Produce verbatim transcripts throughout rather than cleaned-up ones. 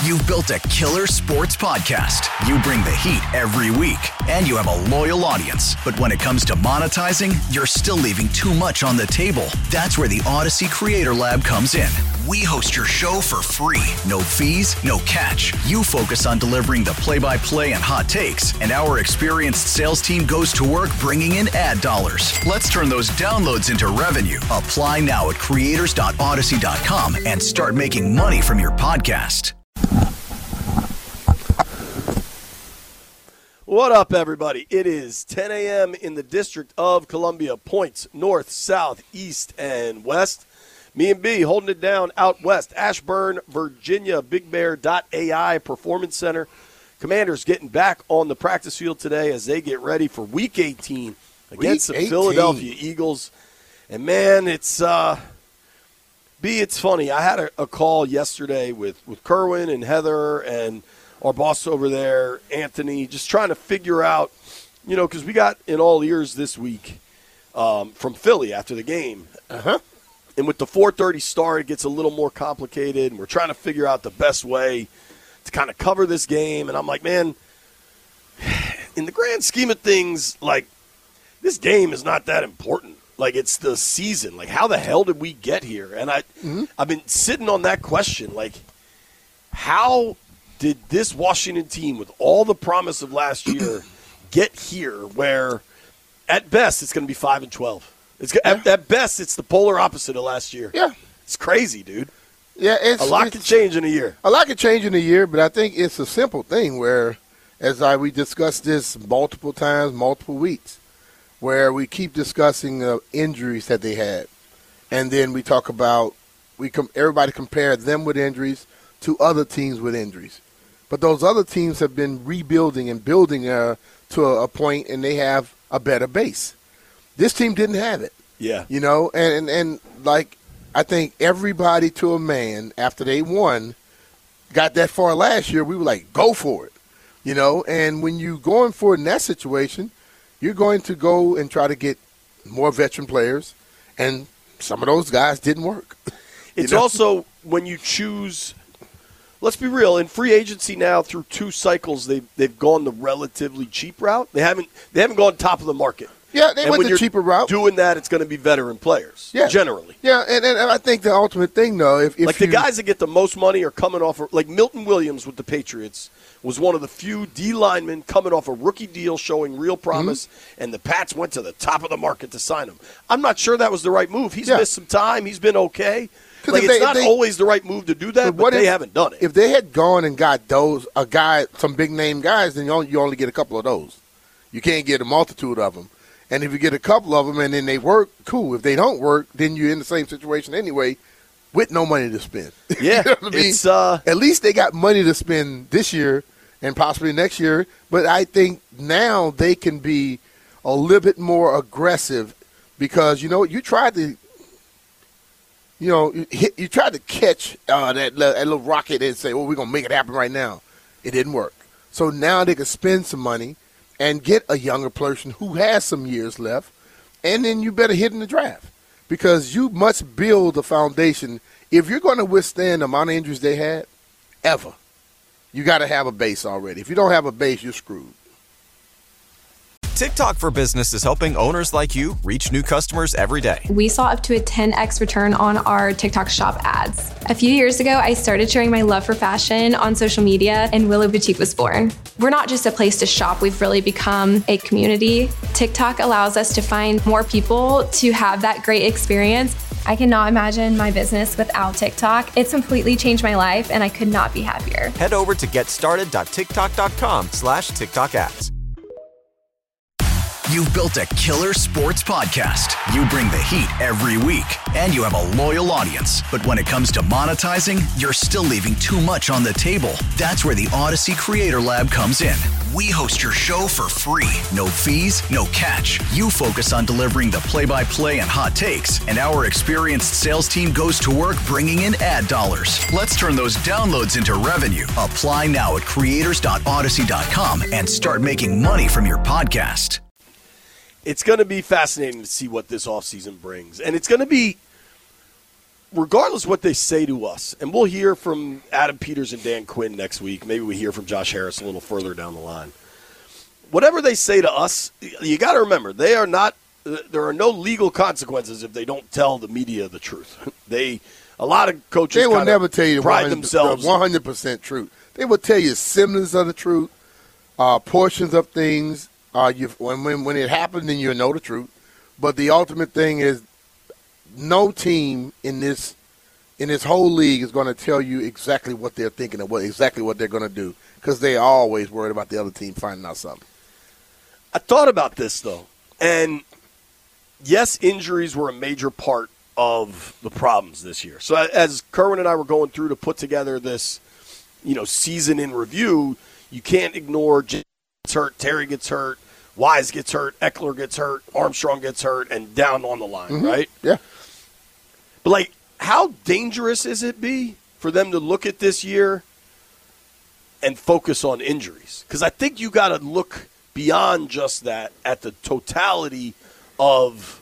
You've built a killer sports podcast. You bring the heat every week, and you have a loyal audience. But when it comes to monetizing, you're still leaving too much on the table. That's where the Odyssey Creator Lab comes in. We host your show for free. No fees, no catch. You focus on delivering the play-by-play and hot takes, and our experienced sales team goes to work bringing in ad dollars. Let's turn those downloads into revenue. Apply now at creators dot odyssey dot com and start making money from your podcast. What up, everybody? It is ten a.m. in the District of Columbia. Points north, south, east, and west. Me and B holding it down out west. Ashburn, Virginia, Big Bear dot A I Performance Center. Commanders getting back on the practice field today as they get ready for Week eighteen against Week the eighteen. Philadelphia Eagles. And, man, it's uh, – B, it's funny. I had a, a call yesterday with, with Kerwin and Heather and – our boss over there, Anthony, just trying to figure out, you know, because we got in all ears this week um, from Philly after the game. Uh-huh. And with the four thirty start, it gets a little more complicated, and we're trying to figure out the best way to kind of cover this game. And I'm like, man, in the grand scheme of things, like, this game is not that important. Like, it's the season. Like, how the hell did we get here? And I, mm-hmm. I've been sitting on that question, like, how – did this Washington team, with all the promise of last year, get here where, at best, it's going to be five and twelve? It's yeah. at, at best, it's the polar opposite of last year. Yeah, it's crazy, dude. Yeah, it's a lot it's, can change in a year. A lot can change in a year, but I think it's a simple thing where, as I we discussed this multiple times, multiple weeks, where we keep discussing uh, injuries that they had, and then we talk about we com- everybody compare them with injuries to other teams with injuries. But those other teams have been rebuilding and building uh, to a, a point, and they have a better base. This team didn't have it. Yeah. You know, and, and, and like I think everybody to a man, after they won, got that far last year, we were like, go for it. You know, and when you're going for it in that situation, you're going to go and try to get more veteran players, and some of those guys didn't work. It's know? also when you choose – let's be real. In free agency now, through two cycles, they've they've gone the relatively cheap route. They haven't they haven't gone top of the market. Yeah, they and went when the you're cheaper route. Doing that, it's going to be veteran players. Yeah. Generally. Yeah, and, and I think the ultimate thing though, if, if like you, the guys that get the most money are coming off of, like Milton Williams with the Patriots was one of the few D linemen coming off a rookie deal showing real promise, mm-hmm. and the Pats went to the top of the market to sign him. I'm not sure that was the right move. He's yeah. missed some time. He's been okay. Like, they, it's not they, always the right move to do that, but, but they if, haven't done it. If they had gone and got those, a guy, some big-name guys, then you only, you only get a couple of those. You can't get a multitude of them. And if you get a couple of them and then they work, cool. If they don't work, then you're in the same situation anyway with no money to spend. Yeah. You know what I mean? It's, uh, At least they got money to spend this year and possibly next year. But I think now they can be a little bit more aggressive because, you know, you tried to – You know, you, hit, you tried to catch uh, that, that little rocket and say, well, we're going to make it happen right now. It didn't work. So now they can spend some money and get a younger person who has some years left, and then you better hit in the draft because you must build a foundation. If you're going to withstand the amount of injuries they had, ever, you got to have a base already. If you don't have a base, you're screwed. TikTok for Business is helping owners like you reach new customers every day. We saw up to a ten x return on our TikTok shop ads. A few years ago, I started sharing my love for fashion on social media, and Willow Boutique was born. We're not just a place to shop, we've really become a community. TikTok allows us to find more people to have that great experience. I cannot imagine my business without TikTok. It's completely changed my life, and I could not be happier. Head over to getstarted.tiktok.com slash TikTok ads. You've built a killer sports podcast. You bring the heat every week, and you have a loyal audience. But when it comes to monetizing, you're still leaving too much on the table. That's where the Odyssey Creator Lab comes in. We host your show for free. No fees, no catch. You focus on delivering the play-by-play and hot takes, and our experienced sales team goes to work bringing in ad dollars. Let's turn those downloads into revenue. Apply now at creators dot odyssey dot com and start making money from your podcast. It's going to be fascinating to see what this offseason brings. And it's going to be regardless of what they say to us, and we'll hear from Adam Peters and Dan Quinn next week. Maybe we hear from Josh Harris a little further down the line. Whatever they say to us, you got to remember, they are not. There are no legal consequences if they don't tell the media the truth. They, a lot of coaches, they will never tell you pride themselves one hundred percent truth. They will tell you semblance of the truth, uh, portions of things. Uh, you, when, when when it happens, then you'll know the truth. But the ultimate thing is, no team in this in this whole league is going to tell you exactly what they're thinking and what exactly what they're going to do, because they are always worried about the other team finding out something. I thought about this though, and yes, injuries were a major part of the problems this year. So as Kerwin and I were going through to put together this, you know, season in review, you can't ignore James gets hurt, Terry gets hurt, Wise gets hurt, Eckler gets hurt, Armstrong gets hurt, and down on the line, Mm-hmm. right? Yeah. But, like, how dangerous is it be for them to look at this year and focus on injuries? Because I think you got to look beyond just that at the totality of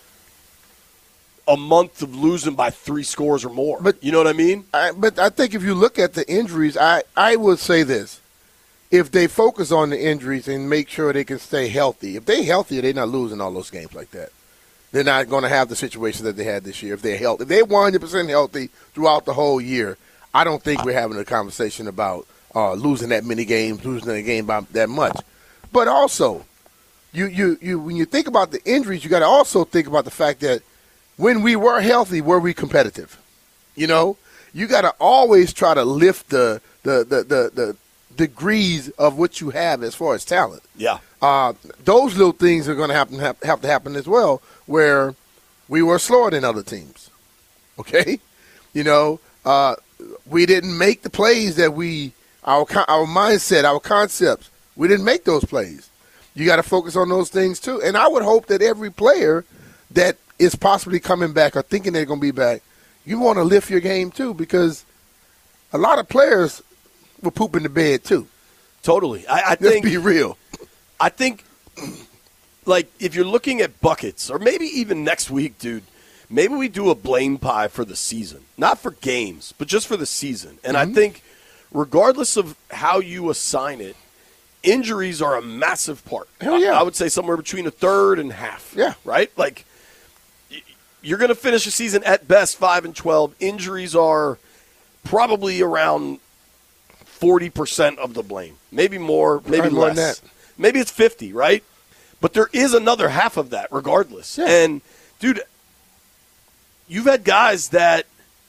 a month of losing by three scores or more. But you know what I mean? I, but I think if you look at the injuries, I, I would say this. If they focus on the injuries and make sure they can stay healthy, if they're healthy, they're not losing all those games like that. They're not going to have the situation that they had this year if they're healthy. If they're one hundred percent healthy throughout the whole year, I don't think we're having a conversation about uh, losing that many games, losing a game by that much. But also, you, you, you when you think about the injuries, you got to also think about the fact that when we were healthy, were we competitive? You know, you got to always try to lift the the, the, the, the degrees of what you have as far as talent. Yeah. Uh, those little things are going to happen have, have to happen as well, where we were slower than other teams. Okay, you know, uh, we didn't make the plays that we our our mindset, our concepts. We didn't make those plays. You got to focus on those things too. And I would hope that every player that is possibly coming back or thinking they're going to be back, you want to lift your game too, because a lot of players were pooping the bed too. Totally. I, I Let's think be real. I think, like, if you're looking at buckets, or maybe even next week, dude, maybe we do a blame pie for the season. Not for games, but just for the season. And Mm-hmm. I think, regardless of how you assign it, injuries are a massive part. Hell yeah. I, I would say somewhere between a third and half. Yeah. Right? Like, y- you're going to finish the season at best five and twelve. Injuries are probably around forty percent of the blame. Maybe more, maybe Probably more less. than that. Maybe it's fifty, right? But there is another half of that regardless. Yeah. And, dude, you've had guys that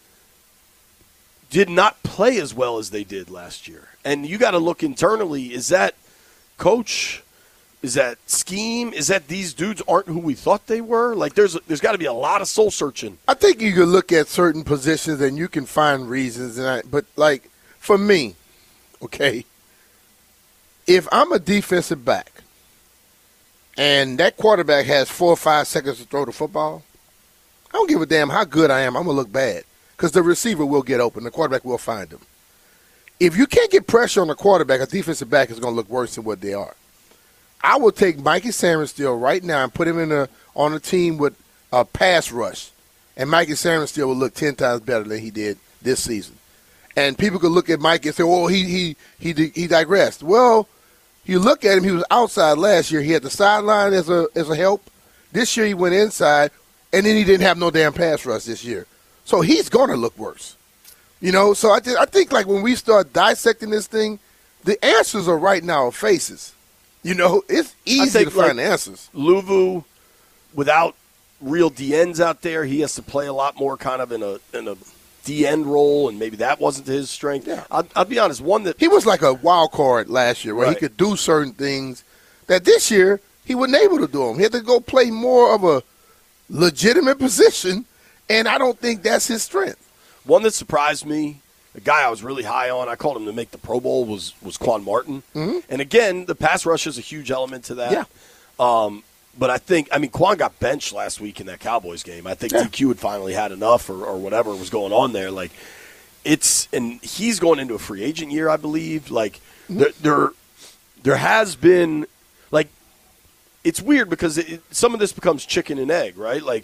did not play as well as they did last year. And you got to look internally. Is that coach? Is that scheme? Is that these dudes aren't who we thought they were? Like, there's there's got to be a lot of soul searching. I think you can look at certain positions and you can find reasons. And I, but, like, for me, okay, if I'm a defensive back and that quarterback has four or five seconds to throw the football, I don't give a damn how good I am. I'm going to look bad because the receiver will get open. The quarterback will find him. If you can't get pressure on the quarterback, a defensive back is going to look worse than what they are. I will take Mikey Sarenstein right now and put him in a, on a team with a pass rush, and Mikey Sarenstein will look ten times better than he did this season. And people could look at Mikey and say, "Oh, he he he he digressed." Well, you look at him; he was outside last year. He had the sideline as a as a help. This year, he went inside, and then he didn't have no damn pass rush this year. So he's going to look worse. You know, so I, th- I think like when we start dissecting this thing, the answers are right in our faces. You know, it's easy think, to find like, answers. Luvu, without real D Ns out there, he has to play a lot more kind of in a in a D end role, and maybe that wasn't his strength. Yeah. I'll, I'll be honest, one that He was like a wild card last year where Right. he could do certain things that this year he wasn't able to do them. He had to go play more of a legitimate position, and I don't think that's his strength. one that surprised me, a guy I was really high on, I called him to make the Pro Bowl, was was Quan Martin. Mm-hmm. And again, the pass rush is a huge element to that. Yeah. Um, but I think, I mean, Quan got benched last week in that Cowboys game. I think Yeah. D Q had finally had enough or, or whatever was going on there. Like, it's, and he's going into a free agent year, I believe. Like, Mm-hmm. there, there, there has been, like, it's weird because it, it, some of this becomes chicken and egg, right? Like,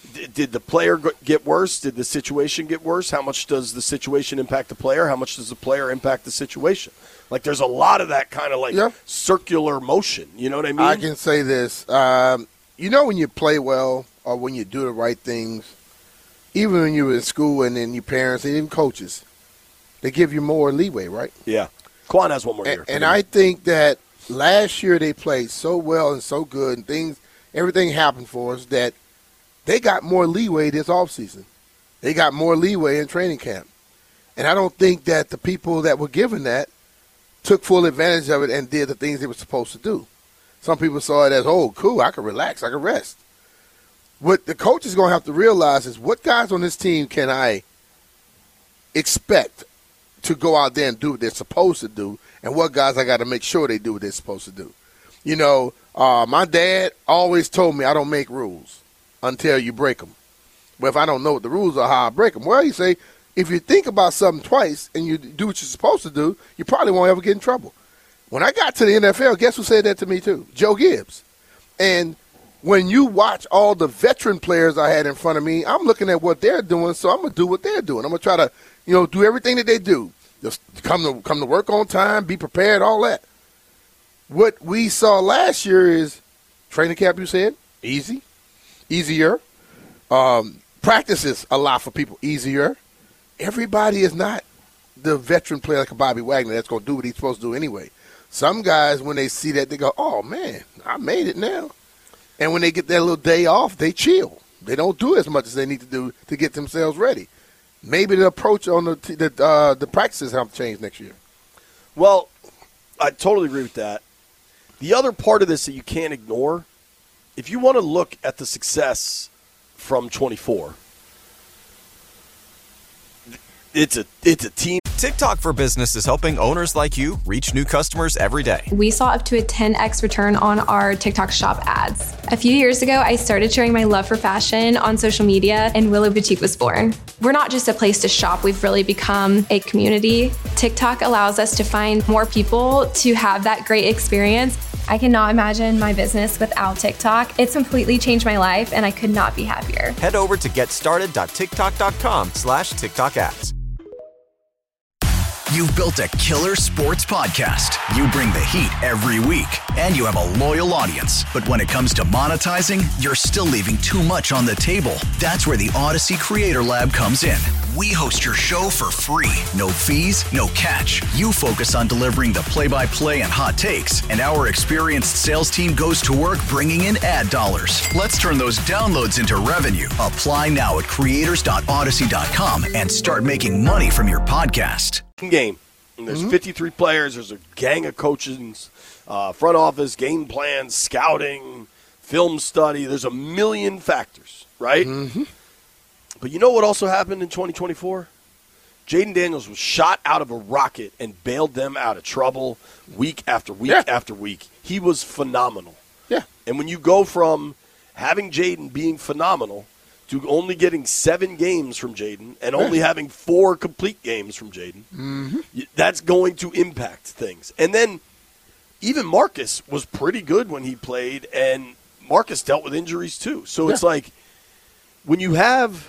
D- did the player g- get worse? Did the situation get worse? How much does the situation impact the player? How much does the player impact the situation? Like, there's a lot of that kind of, like, yeah. circular motion. You know what I mean? I can say this. Um, you know when you play well or when you do the right things, even when you were in school and then your parents and even coaches, they give you more leeway, right? Yeah. Quan has one more year. And, and I think that last year they played so well and so good and things, everything happened for us that they got more leeway this offseason. They got more leeway in training camp. And I don't think that the people that were given that took full advantage of it and did the things they were supposed to do. Some people saw it as, oh, cool, I can relax, I can rest. What the coach is going to have to realize is what guys on this team can I expect to go out there and do what they're supposed to do, and what guys I got to make sure they do what they're supposed to do. You know, uh, my dad always told me I don't make rules until you break them. But if I don't know what the rules are, how I break them. Well, you say, if you think about something twice and you do what you're supposed to do, you probably won't ever get in trouble. When I got to the N F L, guess who said that to me too? Joe Gibbs. And when you watch all the veteran players I had in front of me, I'm looking at what they're doing, so I'm going to do what they're doing. I'm going to try to, you know, do everything that they do. Just come to come to work on time, be prepared, all that. What we saw last year is training camp, you said, easy, easier. Um, practices a lot for people, easier. Everybody is not the veteran player like a Bobby Wagner that's going to do what he's supposed to do anyway. Some guys, when they see that, they go, oh, man, I made it now. And when they get that little day off, they chill. They don't do as much as they need to do to get themselves ready. Maybe the approach on the the, uh, the practices have to change next year. Well, I totally agree with that. The other part of this that you can't ignore, if you want to look at the success from twenty-four, it's a it's a team. TikTok for Business is helping owners like you reach new customers every day. We saw up to a ten x return on our TikTok shop ads. A few years ago, I started sharing my love for fashion on social media, and Willow Boutique was born. We're not just a place to shop, we've really become a community. TikTok allows us to find more people to have that great experience. I cannot imagine my business without TikTok. It's completely changed my life, and I could not be happier. Head over to getstarted.tiktok.com slash TikTok ads. You've built a killer sports podcast. You bring the heat every week, and you have a loyal audience. But when it comes to monetizing, you're still leaving too much on the table. That's where the Odyssey Creator Lab comes in. We host your show for free. No fees, no catch. You focus on delivering the play-by-play and hot takes, and our experienced sales team goes to work bringing in ad dollars. Let's turn those downloads into revenue. Apply now at creators dot odyssey dot com and start making money from your podcast. Game. And there's mm-hmm. fifty-three players. There's a gang of coaches, uh, front office, game plans, scouting, film study. There's a million factors, right? Mm-hmm. But you know what also happened in twenty twenty-four? Jaden Daniels was shot out of a rocket and bailed them out of trouble week after week yeah. after week. He was phenomenal. Yeah. And when you go from having Jaden being phenomenal to only getting seven games from Jaden and only having four complete games from Jaden, mm-hmm. that's going to impact things. And then even Marcus was pretty good when he played, and Marcus dealt with injuries too. So yeah. it's like when you have,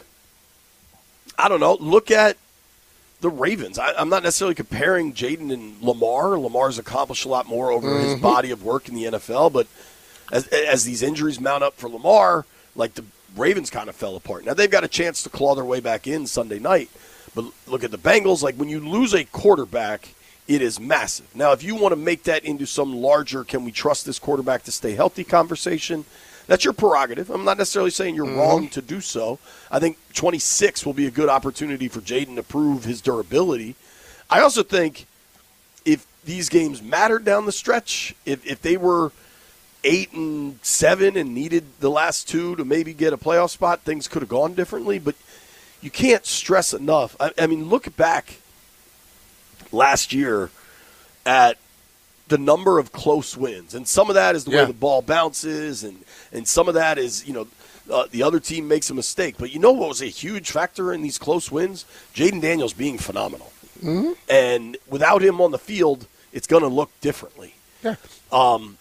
I don't know, look at the Ravens. I, I'm not necessarily comparing Jaden and Lamar. Lamar's accomplished a lot more over mm-hmm. his body of work in the N F L, but as, as these injuries mount up for Lamar, like the Ravens kind of fell apart. Now, they've got a chance to claw their way back in Sunday night. But look at the Bengals. Like, when you lose a quarterback, it is massive. Now, if you want to make that into some larger, can we trust this quarterback to stay healthy conversation, that's your prerogative. I'm not necessarily saying you're mm-hmm. wrong to do so. I think twenty-six will be a good opportunity for Jaden to prove his durability. I also think if these games mattered down the stretch, if, if they were – eight and seven and needed the last two to maybe get a playoff spot, things could have gone differently. But you can't stress enough. I, I mean, look back last year at the number of close wins. And some of that is the yeah. way the ball bounces, and, and some of that is, you know, uh, the other team makes a mistake. But you know what was a huge factor in these close wins? Jaden Daniels being phenomenal. Mm-hmm. And without him on the field, it's going to look differently. Yeah. Um,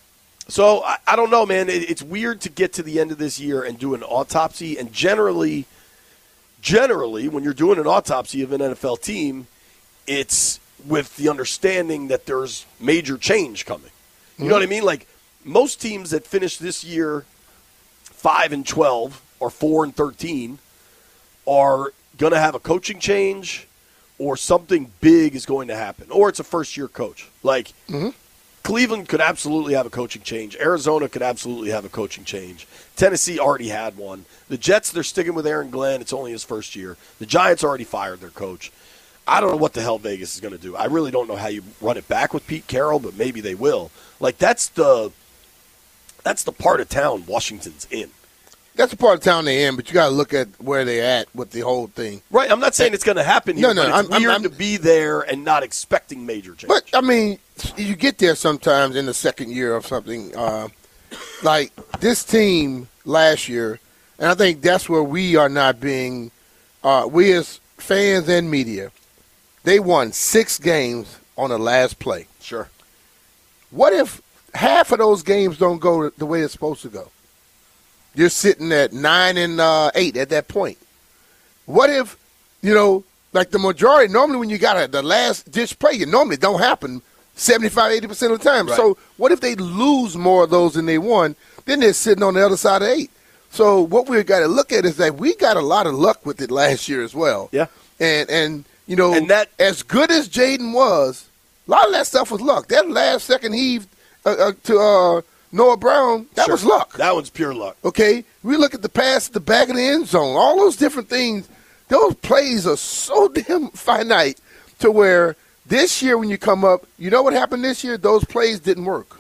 So, I, I don't know, man. It, it's weird to get to the end of this year and do an autopsy. And generally, generally, when you're doing an autopsy of an N F L team, it's with the understanding that there's major change coming. You mm-hmm. know what I mean? Like, most teams that finish this year five and twelve or four and thirteen are going to have a coaching change or something big is going to happen. Or it's a first-year coach. Like, mm-hmm. Cleveland could absolutely have a coaching change. Arizona could absolutely have a coaching change. Tennessee already had one. The Jets, they're sticking with Aaron Glenn. It's only his first year. The Giants already fired their coach. I don't know what the hell Vegas is going to do. I really don't know how you run it back with Pete Carroll, but maybe they will. Like, that's the that's the part of town Washington's in. That's the part of town they're in, but you got to look at where they're at with the whole thing. Right. I'm not saying it's going to happen here, no, no, but it's I'm, weird I'm, I'm, to be there and not expecting major change. But, I mean, you get there sometimes in the second year of something. Uh, like this team last year, and I think that's where we are not being uh, – we as fans and media, they won six games on the last play. Sure. What if half of those games don't go the way it's supposed to go? You're sitting at nine and uh, eight at that point. What if, you know, like the majority, normally when you got a, the last ditch play, it normally don't happen seventy-five, eighty percent of the time. Right. So what if they lose more of those than they won? Then they're sitting on the other side of eight. So what we've got to look at is that we got a lot of luck with it last year as well. Yeah. And, and you know, and that, as good as Jaden was, a lot of that stuff was luck. That last second heave uh, uh, to uh, – Noah Brown, that sure. was luck. That one's pure luck. Okay? We look at the pass at the back of the end zone. All those different things, those plays are so damn finite to where this year when you come up, you know what happened this year? Those plays didn't work.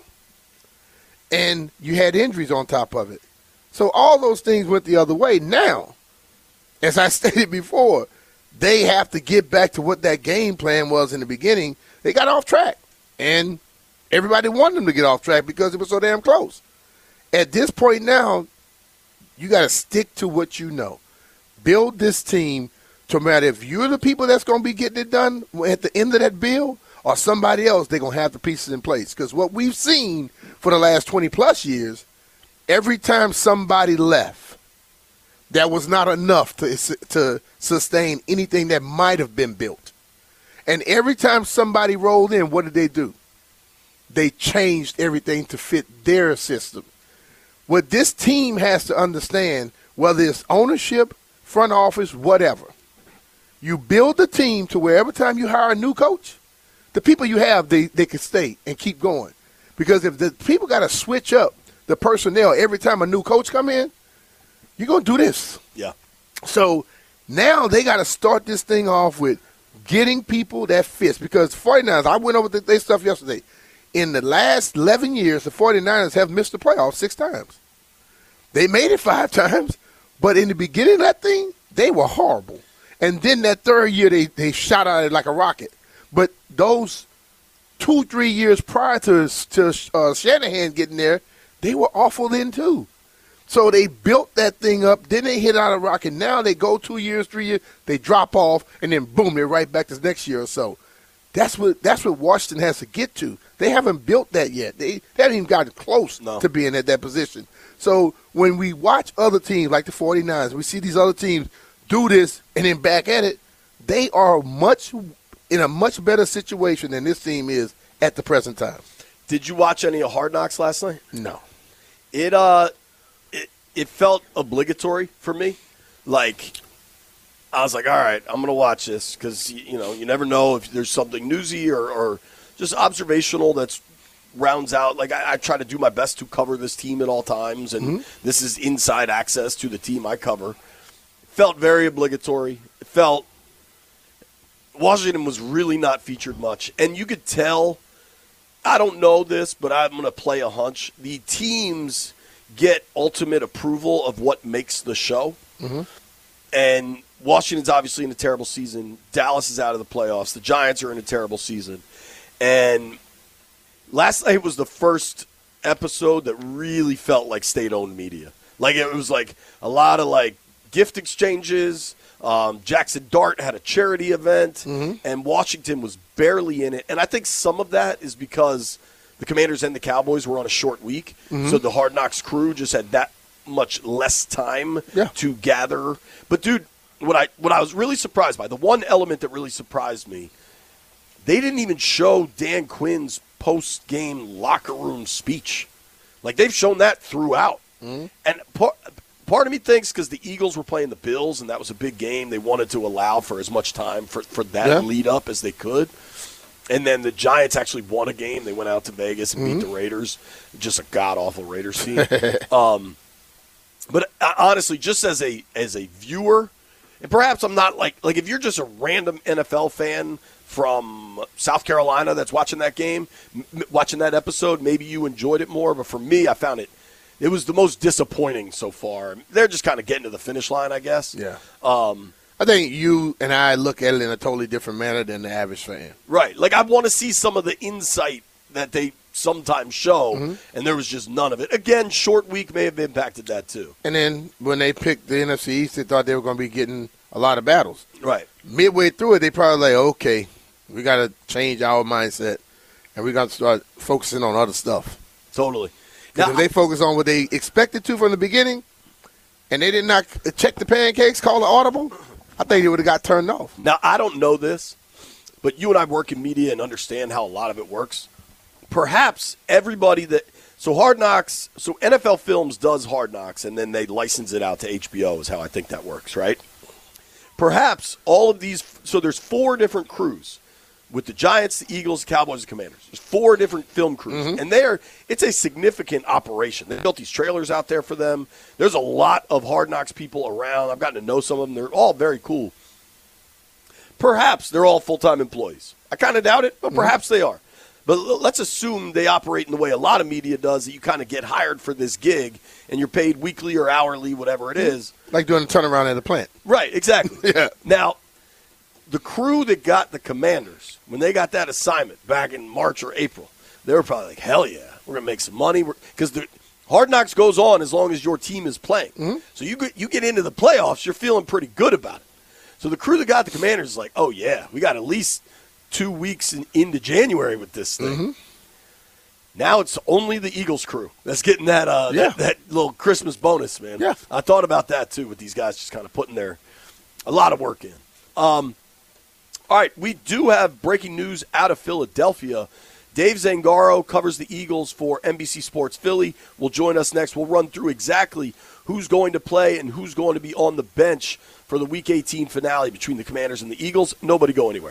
And you had injuries on top of it. So all those things went the other way. Now, as I stated before, they have to get back to what that game plan was in the beginning. They got off track. And everybody wanted them to get off track because it was so damn close. At this point now, you got to stick to what you know. Build this team to matter if you're the people that's going to be getting it done at the end of that build or somebody else, they're going to have the pieces in place. Because what we've seen for the last twenty-plus years, every time somebody left, that was not enough to, to sustain anything that might have been built. And every time somebody rolled in, what did they do? They changed everything to fit their system. What this team has to understand, whether it's ownership, front office, whatever, you build the team to where every time you hire a new coach, the people you have, they, they can stay and keep going. Because if the people got to switch up the personnel every time a new coach come in, you're going to do this. Yeah. So now they got to start this thing off with getting people that fits. Because 49ers, I went over their stuff yesterday. In the last eleven years, the 49ers have missed the playoffs six times. They made it five times, but in the beginning of that thing, they were horrible. And then that third year, they, they shot at it like a rocket. But those two, three years prior to, to uh, Shanahan getting there, they were awful then too. So they built that thing up, then they hit out a rocket. Now they go two years, three years, they drop off, and then boom, they're right back to the next year or so. That's what that's what Washington has to get to. They haven't built that yet. They, they haven't even gotten close no. to being at that position. So when we watch other teams like the 49ers, we see these other teams do this and then back at it, they are much in a much better situation than this team is at the present time. Did you watch any of Hard Knocks last night? No. It uh, it it felt obligatory for me. Like, I was like, all right, I'm going to watch this because, you know, you never know if there's something newsy or, or just observational that's rounds out. Like, I, I try to do my best to cover this team at all times, and mm-hmm. this is inside access to the team I cover. It felt very obligatory. It felt Washington was really not featured much. And you could tell, I don't know this, but I'm going to play a hunch. The teams get ultimate approval of what makes the show. Mm-hmm. And Washington's obviously in a terrible season. Dallas is out of the playoffs. The Giants are in a terrible season. And last night was the first episode that really felt like state-owned media. Like, it was like a lot of, like, gift exchanges. Um, Jackson Dart had a charity event, mm-hmm. and Washington was barely in it. And I think some of that is because the Commanders and the Cowboys were on a short week, Mm-hmm. so the Hard Knocks crew just had that much less time Yeah. to gather. But, dude, what I what I was really surprised by, the one element that really surprised me, they didn't even show Dan Quinn's post-game locker room speech. Like, they've shown that throughout. Mm-hmm. And part, part of me thinks because the Eagles were playing the Bills, and that was a big game, they wanted to allow for as much time for, for that Yeah. lead up as they could. And then the Giants actually won a game. They went out to Vegas and Mm-hmm. beat the Raiders. Just a god-awful Raiders team. um, but uh, honestly, just as a as a viewer, and perhaps I'm not like – like if you're just a random N F L fan from South Carolina that's watching that game, m- watching that episode, maybe you enjoyed it more. But for me, I found it – it was the most disappointing so far. They're just kind of getting to the finish line, I guess. Yeah. Um, I think you and I look at it in a totally different manner than the average fan. Right. Like, I want to see some of the insight that they sometimes show, Mm-hmm. and there was just none of it. Again, short week may have impacted that too. And then when they picked the N F C East, they thought they were going to be getting a lot of battles. Right. Midway through it, they probably like, okay, we got to change our mindset, and we got to start focusing on other stuff. Totally. Because Now, if they focus on what they expected to from the beginning, and they did not check the pancakes, call it audible, I think they would have got turned off. now, I don't know this, but you and I work in media and understand how a lot of it works. Perhaps everybody that – so Hard Knocks – so N F L Films does Hard Knocks, and then they license it out to H B O is how I think that works, right? Perhaps all of these – so there's four different crews with the Giants, the Eagles, the Cowboys, and Commanders. There's four different film crews, Mm-hmm. and they're it's a significant operation. They built these trailers out there for them. There's a lot of Hard Knocks people around. I've gotten to know some of them. They're all very cool. Perhaps they're all full-time employees. I kind of doubt it, but perhaps they are. But l- let's assume they operate in the way a lot of media does, that you kind of get hired for this gig, and you're paid weekly or hourly, whatever it is. Like doing a turnaround at a plant. Right, exactly. Yeah. Now, the crew that got the Commanders, when they got that assignment back in March or April, they were probably like, hell yeah, we're going to make some money. Because the Hard Knocks goes on as long as your team is playing. Mm-hmm. So you get, you get into the playoffs, you're feeling pretty good about it. So the crew that got the Commanders is like, oh, yeah, we got at least two weeks in, into January with this thing. Mm-hmm. Now it's only the Eagles crew that's getting that, uh, Yeah. that that little Christmas bonus, man. Yeah. I thought about that, too, with these guys just kind of putting their a lot of work in. Um, all right, we do have breaking news out of Philadelphia. Dave Zangaro covers the Eagles for N B C Sports Philly. Will join us next. We'll run through exactly who's going to play and who's going to be on the bench for the Week eighteen finale between the Commanders and the Eagles. Nobody go anywhere.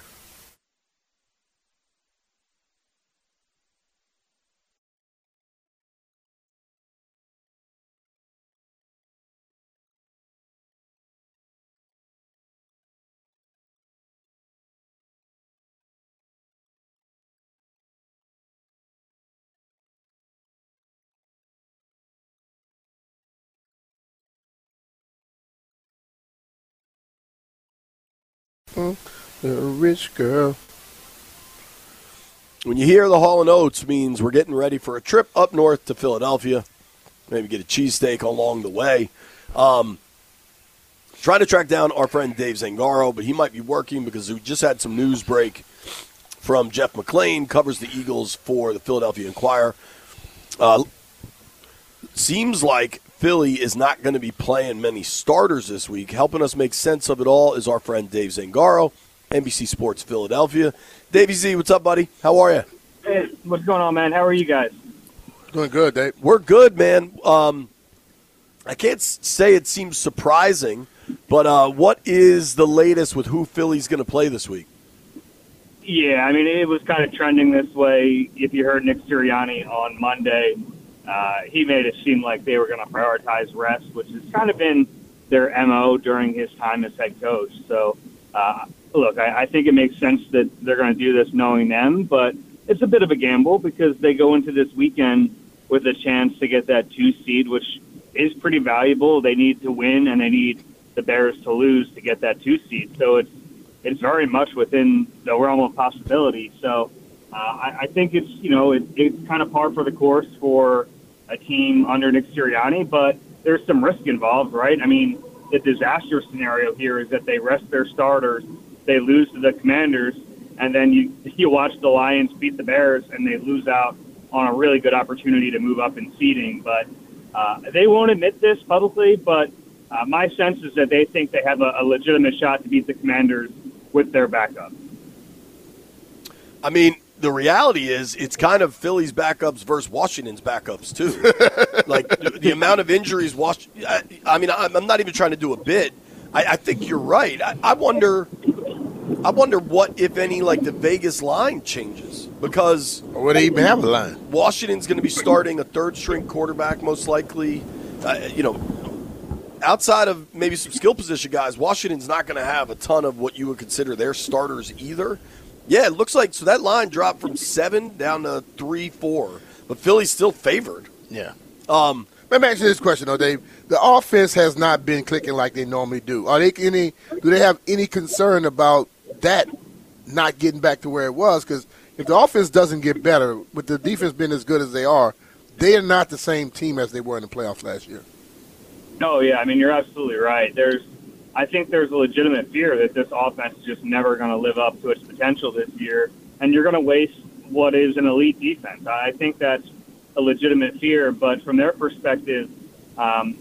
A rich girl. When you hear the Hall and Oates, means we're getting ready for a trip up north to Philadelphia. Maybe get a cheesesteak along the way. Um, trying to track down our friend Dave Zangaro, but he might be working because we just had some news break from Jeff McClain, covers the Eagles for the Philadelphia Inquirer. Uh, seems like Philly is not going to be playing many starters this week. Helping us make sense of it all is our friend Dave Zangaro, N B C Sports Philadelphia. Davey Z, what's up, buddy? How are you? Hey, what's going on, man? How are you guys? Doing good, Dave. We're good, man. Um, I can't s- say it seems surprising, but uh, what is the latest with who Philly's going to play this week? Yeah, I mean, it was kind of trending this way. If you heard Nick Sirianni on Monday, uh, he made it seem like they were going to prioritize rest, which has kind of been their M O during his time as head coach. So, uh, look, I, I think it makes sense that they're going to do this knowing them, but it's a bit of a gamble because they go into this weekend with a chance to get that two seed, which is pretty valuable. They need to win, and they need the Bears to lose to get that two seed. So it's it's very much within the realm of possibility. So uh, I, I think it's, you know, it, it's kind of par for the course for a team under Nick Sirianni, but there's some risk involved, right? I mean, the disaster scenario here is that they rest their starters, they lose to the Commanders, and then you you watch the Lions beat the Bears, and they lose out on a really good opportunity to move up in seeding. But uh, they won't admit this publicly, but uh, my sense is that they think they have a, a legitimate shot to beat the Commanders with their backup. I mean, the reality is it's kind of Philly's backups versus Washington's backups, too. Like, the, the amount of injuries, Was- I, I mean, I'm, I'm not even trying to do a bit. I, I think you're right. I, I wonder I wonder what, if any, like the Vegas line changes. Because or would they even have a line? Washington's going to be starting a third-string quarterback most likely. Uh, you know, outside of maybe some skill position guys, Washington's not going to have a ton of what you would consider their starters either. Yeah, it looks like – so that line dropped from seven down to three, four. But Philly's still favored. Yeah. Um, Let me ask you this question, though, Dave. The offense has not been clicking like they normally do. Are they any? Do they have any concern about that not getting back to where it was? Because if the offense doesn't get better, with the defense being as good as they are, they are not the same team as they were in the playoffs last year. No, yeah, I mean, you're absolutely right. There's – I think there's a legitimate fear that this offense is just never going to live up to its potential this year, and you're going to waste what is an elite defense. I think that's a legitimate fear, but from their perspective, um,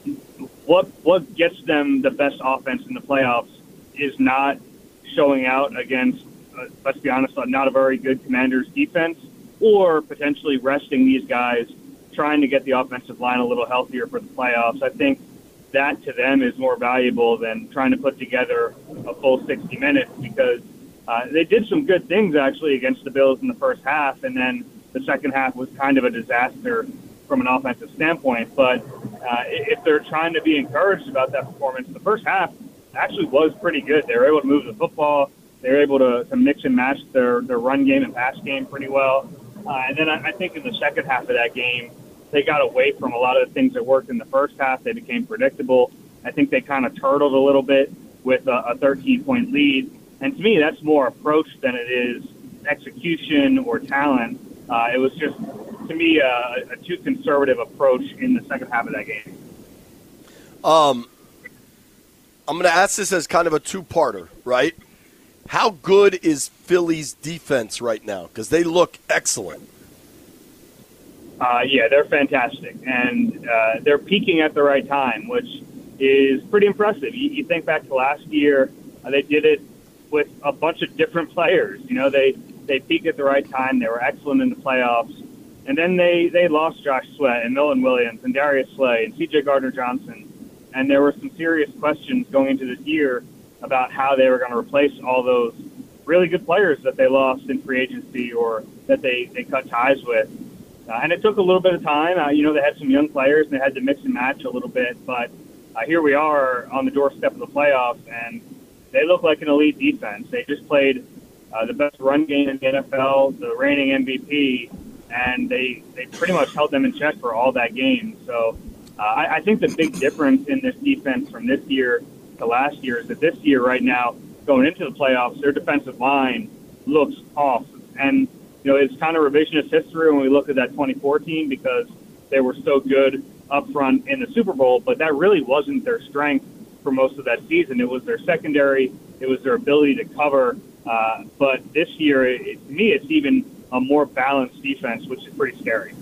what what gets them the best offense in the playoffs is not showing out against, uh, let's be honest, not a very good Commanders defense, or potentially resting these guys, trying to get the offensive line a little healthier for the playoffs. I think that to them is more valuable than trying to put together a full sixty minutes, because uh, they did some good things actually against the Bills in the first half, and then the second half was kind of a disaster from an offensive standpoint. But uh, if they're trying to be encouraged about that performance, the first half actually was pretty good. They were able to move the football. They were able to, to mix and match their, their run game and pass game pretty well. Uh, and then I, I think in the second half of that game, they got away from a lot of the things that worked in the first half. They became predictable. I think they kind of turtled a little bit with a thirteen-point lead. And to me, that's more approach than it is execution or talent. Uh, it was just, to me, a, a too conservative approach in the second half of that game. Um, I'm going to ask this as kind of a two-parter, right? How good is Philly's defense right now? Because they look excellent. Uh, yeah, they're fantastic, and uh, they're peaking at the right time, which is pretty impressive. You, you think back to last year, uh, they did it with a bunch of different players. You know, they, they peaked at the right time. They were excellent in the playoffs, and then they, they lost Josh Sweat and Milton Williams and Darius Slay and C J Gardner-Johnson, and there were some serious questions going into this year about how they were going to replace all those really good players that they lost in free agency or that they, they cut ties with. Uh, and it took a little bit of time. Uh, you know, they had some young players, and they had to mix and match a little bit. But uh, here we are on the doorstep of the playoffs, and they look like an elite defense. They just played uh, the best run game in the N F L, the reigning M V P, and they, they pretty much held them in check for all that game. So uh, I, I think the big difference in this defense from this year to last year is that this year right now, going into the playoffs, their defensive line looks awesome. And you know, it's kind of revisionist history when we look at that twenty fourteen because they were so good up front in the Super Bowl, but that really wasn't their strength for most of that season. It was their secondary. It was their ability to cover. Uh, but this year, it, to me, it's even a more balanced defense, which is pretty scary.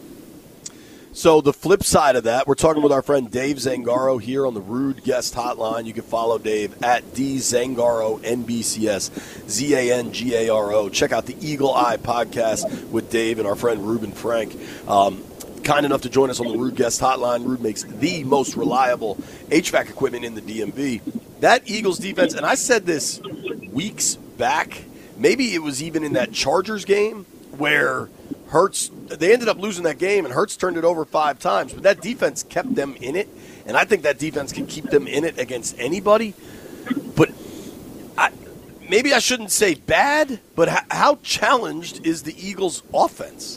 So the flip side of that, we're talking with our friend Dave Zangaro here on the Rude Guest Hotline. You can follow Dave at D Zangaro N B C S, Z A N G A R O. Check out the Eagle Eye podcast with Dave and our friend Ruben Frank. Um, kind enough to join us on the Rude Guest Hotline. Rude makes the most reliable H V A C equipment in the D M V. That Eagles defense, and I said this weeks back, maybe it was even in that Chargers game where Hurts, they ended up losing that game, and Hurts turned it over five times. But that defense kept them in it, and I think that defense can keep them in it against anybody. But I, maybe I shouldn't say bad, but how, how challenged is the Eagles' offense?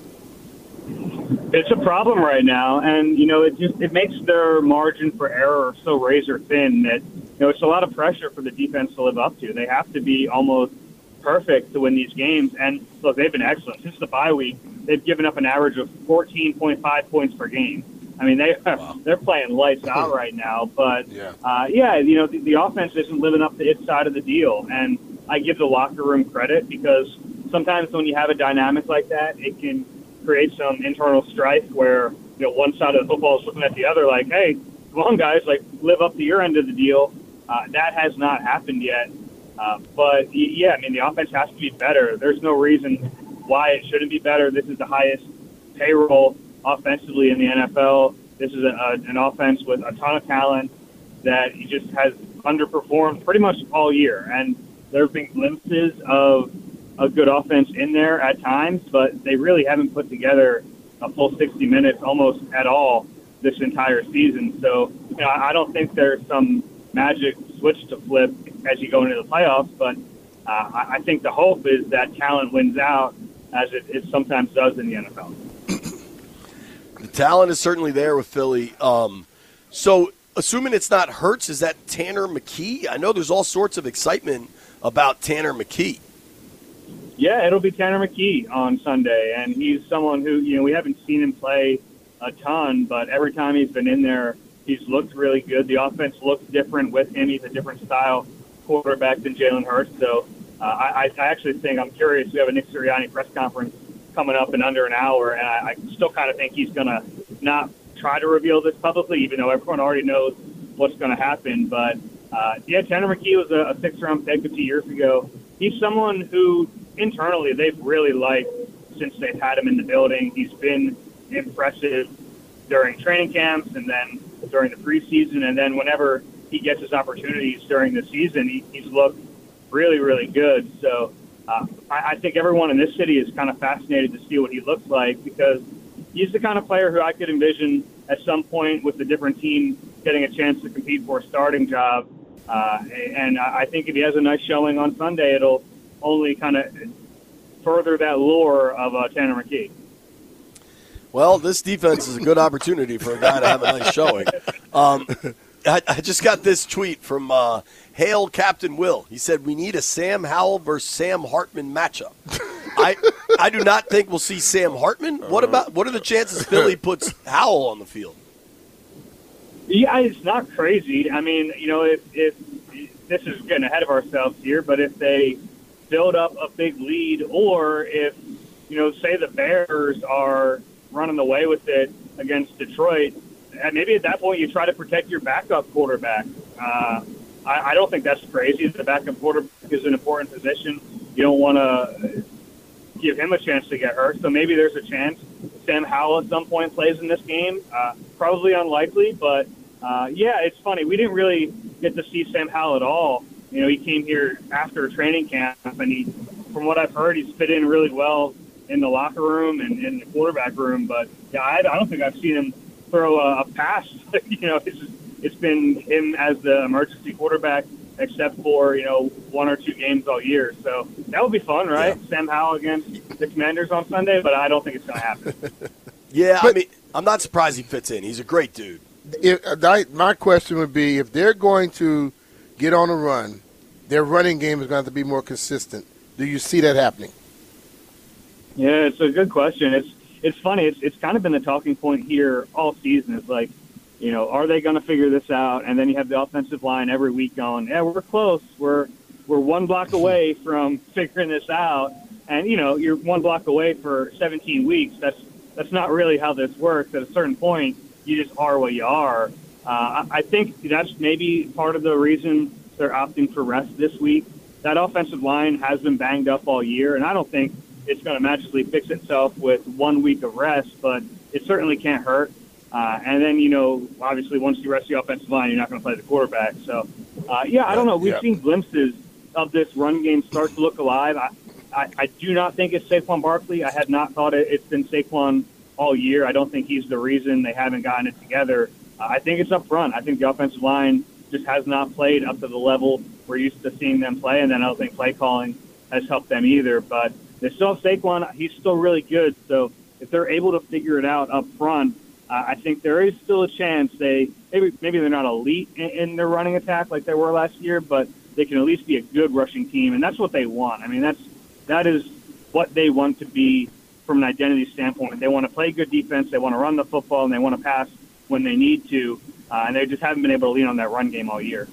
It's a problem right now, and you know it just it makes their margin for error so razor thin that you know it's a lot of pressure for the defense to live up to. They have to be almost perfect to win these games, and look, they've been excellent since the bye week. They've given up an average of fourteen point five points per game. I mean, they wow. they're playing lights out right now. But yeah, uh, yeah you know the, the offense isn't living up to its side of the deal, and I give the locker room credit because sometimes when you have a dynamic like that, it can create some internal strife where, you know, one side of the football is looking at the other like, hey, come on, guys, like, live up to your end of the deal. Uh, that has not happened yet. Uh, but, yeah, I mean, the offense has to be better. There's no reason why it shouldn't be better. This is the highest payroll offensively in the N F L. This is a, a, an offense with a ton of talent that he just has underperformed pretty much all year. And there have been glimpses of a good offense in there at times, but they really haven't put together a full sixty minutes almost at all this entire season. So, you know, I don't think there's some magic switch to flip as you go into the playoffs, but uh, I think the hope is that talent wins out, as it, it sometimes does in the N F L. The talent is certainly there with Philly. Um, so, assuming it's not Hurts, is that Tanner McKee? I know there's all sorts of excitement about Tanner McKee. Yeah, it'll be Tanner McKee on Sunday, and he's someone who, you know, we haven't seen him play a ton, but every time he's been in there, he's looked really good. The offense looks different with him. He's a different style quarterback than Jalen Hurts. So uh, I, I actually think, I'm curious, we have a Nick Sirianni press conference coming up in under an hour, and I, I still kind of think he's going to not try to reveal this publicly, even though everyone already knows what's going to happen. But, uh, yeah, Tanner McKee was a, a six-round pick a few years ago. He's someone who internally they've really liked since they've had him in the building. He's been impressive during training camps and then during the preseason, and then whenever he gets his opportunities during the season, he, he's looked really, really good. So uh, I, I think everyone in this city is kind of fascinated to see what he looks like, because he's the kind of player who I could envision at some point with a different team getting a chance to compete for a starting job. Uh, and I think if he has a nice showing on Sunday, it'll only kind of further that lure of uh, Tanner McKee. Well, this defense is a good opportunity for a guy to have a nice showing. Um, I, I just got this tweet from uh, Hail Captain Will. He said, we need a Sam Howell versus Sam Hartman matchup. I I do not think we'll see Sam Hartman. What about what are the chances Philly puts Howell on the field? Yeah, it's not crazy. I mean, you know, if, if this is getting ahead of ourselves here, but if they build up a big lead, or if, you know, say the Bears are running away with it against Detroit, and maybe at that point you try to protect your backup quarterback. Uh, I, I don't think that's crazy. The backup quarterback is an important position. You don't want to give him a chance to get hurt. So maybe there's a chance Sam Howell at some point plays in this game. Uh, probably unlikely, but uh, yeah, it's funny. We didn't really get to see Sam Howell at all. You know, he came here after training camp, and he, from what I've heard, he's fit in really well in the locker room and in the quarterback room. But yeah, I, I don't think I've seen him throw a, a pass. you know, it's, it's been him as the emergency quarterback, except for, you know, one or two games all year. So that would be fun, right? Yeah. Sam Howell against the Commanders on Sunday, but I don't think it's going to happen. yeah, but, I mean, I'm not surprised he fits in. He's a great dude. If, I, my question would be, if they're going to get on a run, their running game is going to have to be more consistent. Do you see that happening? Yeah, it's a good question. It's it's funny. It's it's kind of been the talking point here all season. It's like, you know, are they going to figure this out? And then you have the offensive line every week going, yeah, we're close. We're we're one block away from figuring this out. And, you know, you're one block away for seventeen weeks. That's that's not really how this works. At a certain point, you just are what you are. Uh, I, I think that's maybe part of the reason they're opting for rest this week. That offensive line has been banged up all year, and I don't think it's going to magically fix itself with one week of rest, but it certainly can't hurt. Uh, and then, you know, obviously once you rest the offensive line, you're not going to play the quarterback. So, uh, yeah, I don't know. We've yeah. seen glimpses of this run game start to look alive. I, I, I do not think it's Saquon Barkley. I had not thought it, it's been Saquon all year. I don't think he's the reason they haven't gotten it together. Uh, I think it's up front. I think the offensive line just has not played up to the level we're used to seeing them play, and then I don't think play calling has helped them either. But they still have Saquon. He's still really good. So if they're able to figure it out up front, uh, I think there is still a chance they maybe maybe they're not elite in, in their running attack like they were last year, but they can at least be a good rushing team, and that's what they want. I mean, that's that is what they want to be from an identity standpoint. They want to play good defense, they want to run the football, and they want to pass when they need to, uh, and they just haven't been able to lean on that run game all year.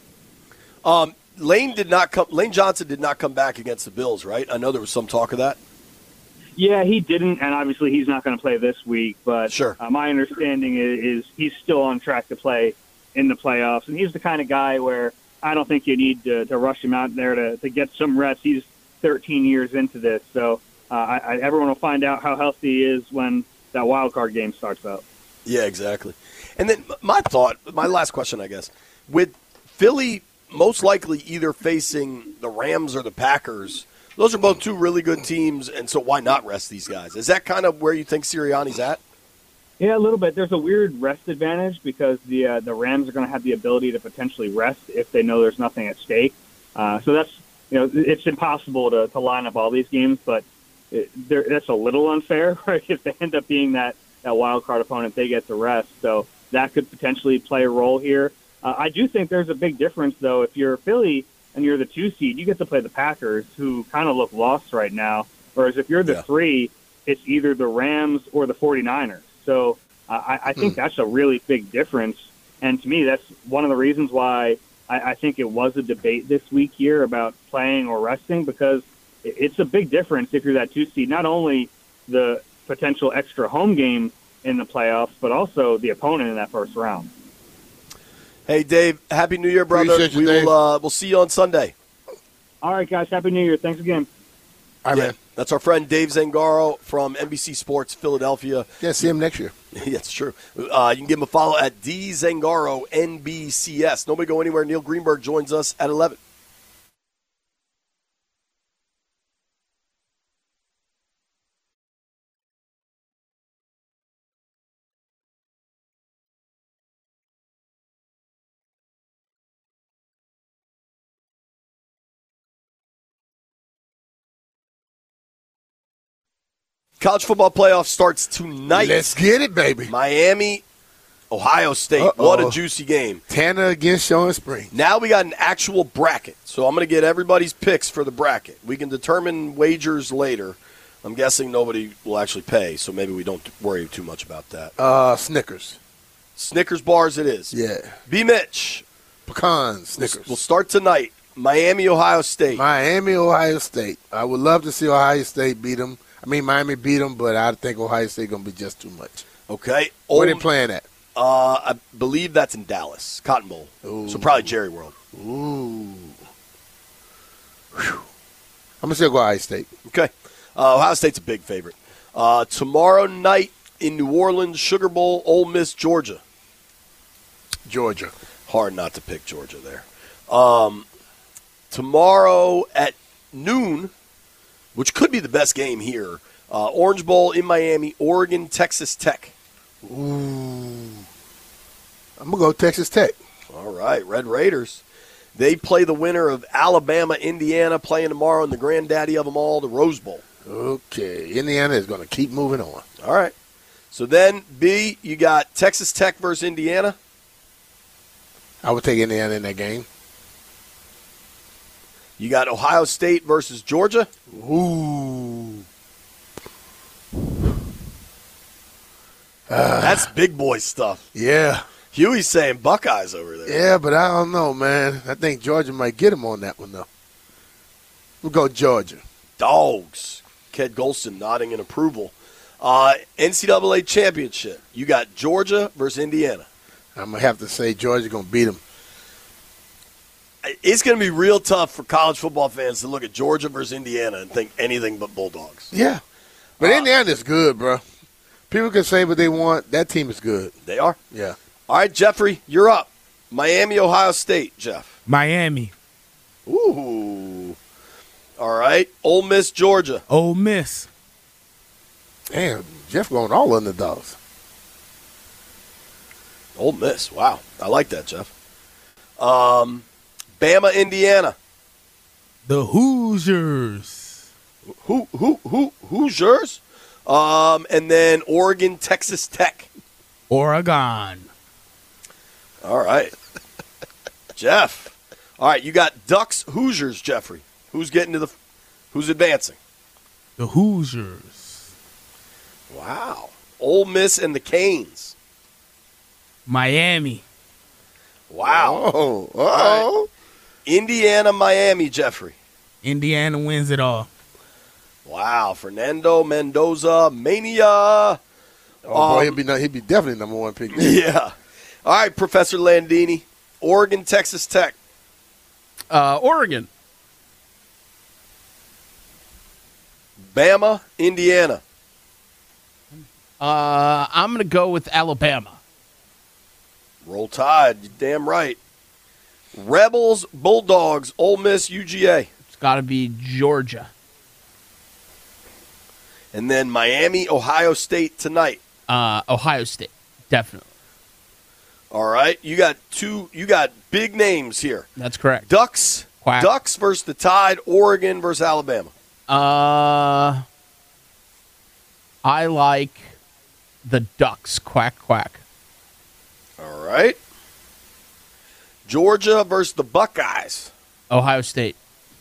Um, Lane did not come. Lane Johnson did not come back against the Bills, right? I know there was some talk of that. Yeah, he didn't, and obviously he's not going to play this week. But Sure. uh, my understanding is, is he's still on track to play in the playoffs, and he's the kind of guy where I don't think you need to, to rush him out there to, to get some reps. He's thirteen years into this, so uh, I, I, everyone will find out how healthy he is when that wild card game starts out. Yeah, exactly. And then my thought, my last question, I guess, with Philly most likely either facing the Rams or the Packers. Those are both two really good teams, and so why not rest these guys? Is that kind of where you think Sirianni's at? Yeah, a little bit. There's a weird rest advantage because the uh, the Rams are going to have the ability to potentially rest if they know there's nothing at stake. Uh, so that's you know it's impossible to, to line up all these games, but it, that's a little unfair, right? If they end up being that, that wild card opponent, they get to rest. So that could potentially play a role here. Uh, I do think there's a big difference, though. If you're Philly and you're the two seed, you get to play the Packers, who kind of look lost right now. Whereas if you're the Yeah. three, it's either the Rams or the 49ers. So uh, I, I think Hmm. that's a really big difference. And to me, that's one of the reasons why I, I think it was a debate this week here about playing or resting, because it, it's a big difference if you're that two seed. Not only the potential extra home game in the playoffs, but also the opponent in that first round. Hey, Dave, Happy New Year, brother. Appreciate you, we Dave. will uh, we'll see you on Sunday. All right, guys. Happy New Year. Thanks again. All right, Yeah, man. that's our friend Dave Zangaro from N B C Sports Philadelphia. Yeah, see him next year. Yeah, it's true. Uh, you can give him a follow at D Zangaro N B C S. Nobody go anywhere. Neil Greenberg joins us at eleven. College football playoff starts tonight. Let's get it, baby. Miami, Ohio State. What a Uh-oh. juicy game. Tanner against Sean Spring. Now we got an actual bracket. So I'm going to get everybody's picks for the bracket. We can determine wagers later. I'm guessing nobody will actually pay, so maybe we don't worry too much about that. Uh, Snickers. Snickers bars it is. Yeah. B. Mitch. Pecans, Snickers. We'll start tonight. Miami, Ohio State. Miami, Ohio State. I would love to see Ohio State beat them. I mean, Miami beat them, but I think Ohio State going to be just too much. Okay. Where Ole- they playing at? Uh, I believe that's in Dallas, Cotton Bowl. Ooh. So probably Jerry World. Ooh. Whew. I'm going to say go Ohio State. Okay. Uh, Ohio State's a big favorite. Uh, tomorrow night in New Orleans, Sugar Bowl, Ole Miss, Georgia. Georgia. Hard not to pick Georgia there. Um, tomorrow at noon, which could be the best game here, uh, Orange Bowl in Miami, Oregon, Texas Tech. Ooh. I'm going to go Texas Tech. All right, Red Raiders. They play the winner of Alabama, Indiana, playing tomorrow in the granddaddy of them all, the Rose Bowl. Okay. Indiana is going to keep moving on. All right. So then, B, you got Texas Tech versus Indiana. I would take Indiana in that game. You got Ohio State versus Georgia. Ooh. That's big boy stuff. Yeah. Huey's saying Buckeyes over there. Yeah, but I don't know, man. I think Georgia might get him on that one, though. We'll go Georgia. Dogs. Ked Golston nodding in approval. Uh, N C double A championship. You got Georgia versus Indiana. I'm going to have to say Georgia's going to beat them. It's going to be real tough for college football fans to look at Georgia versus Indiana and think anything but Bulldogs. Yeah. But Uh, Indiana's good, bro. People can say what they want. That team is good. They are. Yeah. All right, Jeffrey, you're up. Miami, Ohio State, Jeff. Miami. Ooh. All right. Ole Miss, Georgia. Ole Miss. Damn, Jeff going all underdogs. Ole Miss. Wow. I like that, Jeff. Um, Bama, Indiana. The Hoosiers. Who who who who's yours? Um, and then Oregon, Texas Tech. Oregon. All right. Jeff. All right, you got Ducks, Hoosiers, Jeffrey. Who's getting to the who's advancing? The Hoosiers. Wow. Ole Miss and the Canes. Miami. Wow. Oh, oh. All Indiana, Miami, Jeffrey. Indiana wins it all. Wow, Fernando Mendoza Mania. Oh boy, Um, he'd be no- he'd be definitely number one pick. there. Yeah. All right, Professor Landini. Oregon, Texas Tech. Uh, Oregon. Bama, Indiana. Uh, I'm going to go with Alabama. Roll Tide, you damn right. Rebels, Bulldogs, Ole Miss, U G A. It's got to be Georgia. And then Miami, Ohio State tonight. Uh, Ohio State, definitely. All right, you got two. You got big names here. That's correct. Ducks, Quack. Ducks versus the Tide. Oregon versus Alabama. Uh, I like the Ducks. Quack, quack. All right. Georgia versus the Buckeyes. Ohio State.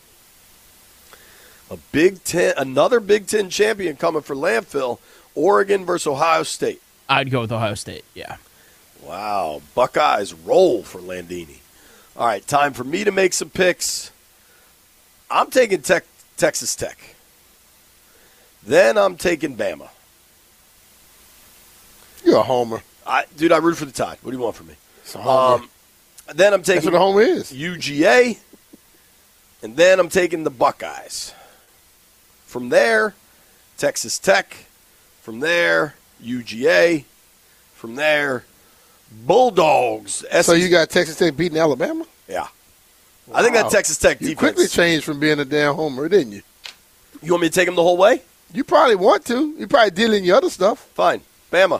A Big Ten, another Big Ten champion coming for landfill. Oregon versus Ohio State. I'd go with Ohio State, yeah. Wow, Buckeyes roll for Landini. All right, time for me to make some picks. I'm taking tech, Texas Tech. Then I'm taking Bama. You're a homer. I, dude, I root for the Tide. What do you want from me? It's a homer. Um, then I'm That's taking what a homer is. U G A, and then I'm taking the Buckeyes. From there, Texas Tech. From there, U G A. From there, Bulldogs. So you got Texas Tech beating Alabama? Yeah. I think that Wow. Texas Tech You defense. quickly changed from being a damn homer, didn't you? You want me to take them the whole way? You probably want to. You probably deal in your other stuff. Fine. Bama.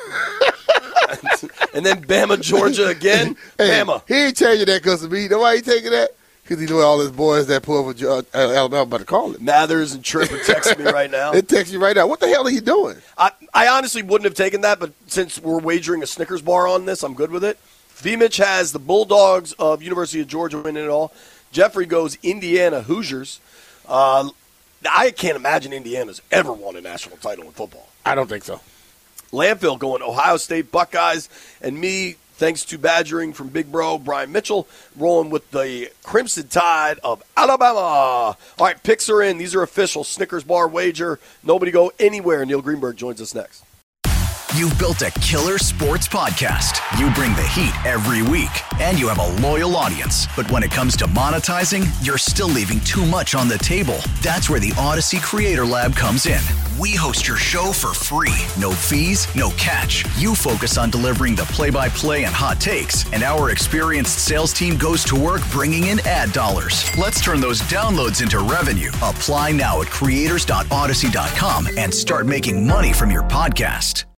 And then Bama, Georgia again. Hey, Bama. he ain't changing that because of me. You know why he taking that? Because he know all his boys that pull over uh, Alabama about to call it. Mathers and Tripp are texting me right now. They text you right now. What the hell are you doing? I, I honestly wouldn't have taken that, but since we're wagering a Snickers bar on this, I'm good with it. V-Mitch has the Bulldogs of University of Georgia winning it all. Jeffrey goes Indiana Hoosiers. Uh, I can't imagine Indiana's ever won a national title in football. I don't think so. Landfill going Ohio State Buckeyes, and me, thanks to badgering from Big Bro Brian Mitchell, rolling with the Crimson Tide of Alabama. All right, picks are in. These are official. Snickers bar wager. Nobody go anywhere. Neil Greenberg joins us next. You've built a killer sports podcast. You bring the heat every week, and you have a loyal audience. But when it comes to monetizing, you're still leaving too much on the table. That's where the Odyssey Creator Lab comes in. We host your show for free. No fees, no catch. You focus on delivering the play-by-play and hot takes, and our experienced sales team goes to work bringing in ad dollars. Let's turn those downloads into revenue. Apply now at creators dot odyssey dot com and start making money from your podcast.